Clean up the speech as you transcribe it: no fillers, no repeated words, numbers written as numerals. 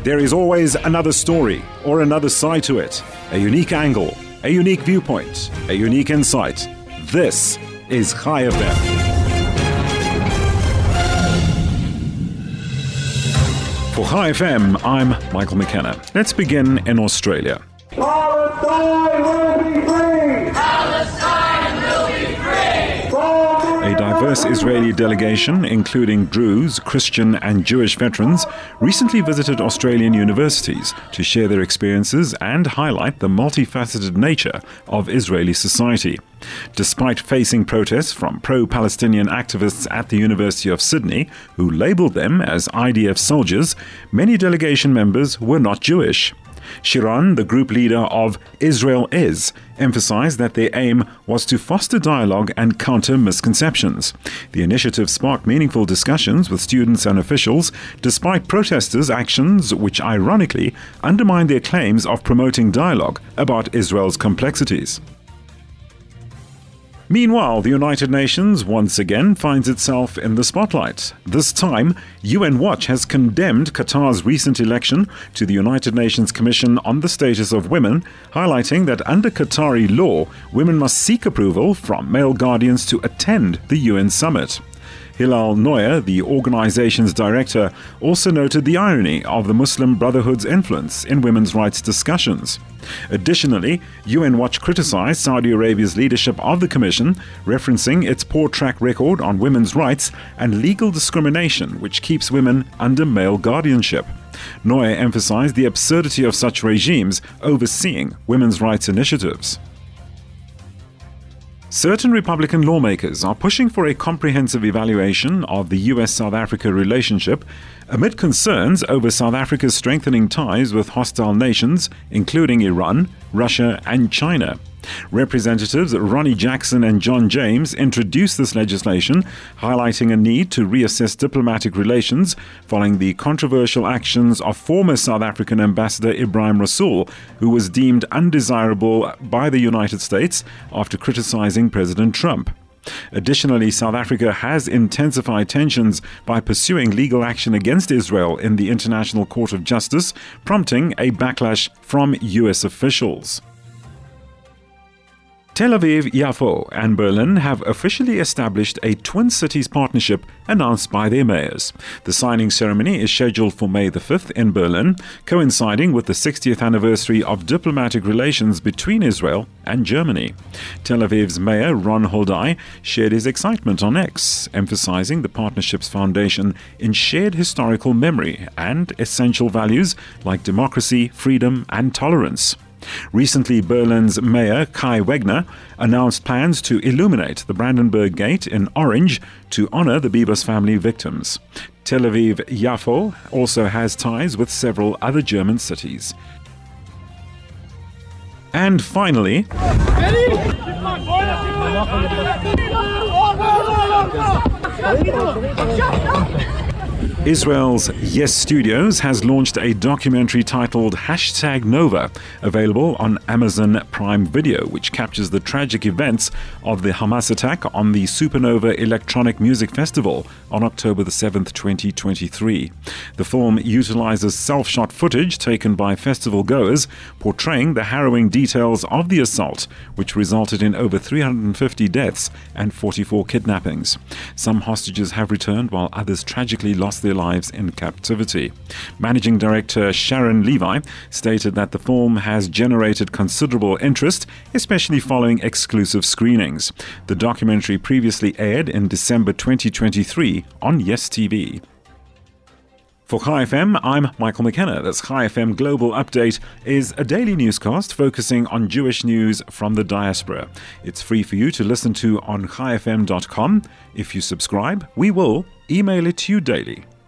There is always another story or another side to it, a unique angle, a unique viewpoint, a unique insight. This is Chai FM. For Chai FM, I'm Michael McKenna. Let's begin in Australia. Palestine will be free! Palestine will be free! A diverse Israeli delegation, including Druze, Christian and Jewish veterans, recently visited Australian universities to share their experiences and highlight the multifaceted nature of Israeli society. Despite facing protests from pro-Palestinian activists at the University of Sydney, who labelled them as IDF soldiers, many delegation members were not Jewish. Shiran, the group leader of Israel Is, emphasized that their aim was to foster dialogue and counter misconceptions. The initiative sparked meaningful discussions with students and officials, despite protesters' actions which ironically undermined their claims of promoting dialogue about Israel's complexities. Meanwhile, the United Nations once again finds itself in the spotlight. This time, UN Watch has condemned Qatar's recent election to the United Nations Commission on the Status of Women, highlighting that under Qatari law, women must seek approval from male guardians to attend the UN summit. Hilal Neuer, the organization's director, also noted the irony of the Muslim Brotherhood's influence in women's rights discussions. Additionally, UN Watch criticized Saudi Arabia's leadership of the commission, referencing its poor track record on women's rights and legal discrimination which keeps women under male guardianship. Neuer emphasized the absurdity of such regimes overseeing women's rights initiatives. Certain Republican lawmakers are pushing for a comprehensive evaluation of the US-South Africa relationship amid concerns over South Africa's strengthening ties with hostile nations, including Iran, Russia and China. Representatives Ronnie Jackson and John James introduced this legislation, highlighting a need to reassess diplomatic relations following the controversial actions of former South African Ambassador Ibrahim Rasool, who was deemed undesirable by the United States after criticizing President Trump. Additionally, South Africa has intensified tensions by pursuing legal action against Israel in the International Court of Justice, prompting a backlash from US officials. Tel Aviv, Yafo and Berlin have officially established a Twin Cities partnership announced by their mayors. The signing ceremony is scheduled for May the 5th in Berlin, coinciding with the 60th anniversary of diplomatic relations between Israel and Germany. Tel Aviv's mayor, Ron Holdai, shared his excitement on X, emphasizing the partnership's foundation in shared historical memory and essential values like democracy, freedom and tolerance. Recently, Berlin's mayor, Kai Wegner, announced plans to illuminate the Brandenburg Gate in orange to honor the Bibas family victims. Tel Aviv-Yafo also has ties with several other German cities. And finally, Israel's Yes Studios has launched a documentary titled #Nova, available on Amazon Prime Video, which captures the tragic events of the Hamas attack on the Supernova Electronic Music Festival on October the 7th, 2023. The film utilizes self-shot footage taken by festival goers, portraying the harrowing details of the assault, which resulted in over 350 deaths and 44 kidnappings. Some hostages have returned, while others tragically lost their lives in captivity. Managing Director Sharon Levi stated that the film has generated considerable interest, especially following exclusive screenings. The documentary previously aired in December 2023 on Yes TV. For Chai FM, I'm Michael McKenna. This Chai FM Global Update is a daily newscast focusing on Jewish news from the diaspora. It's free for you to listen to on chaifm.com. If you subscribe, we will email it to you daily.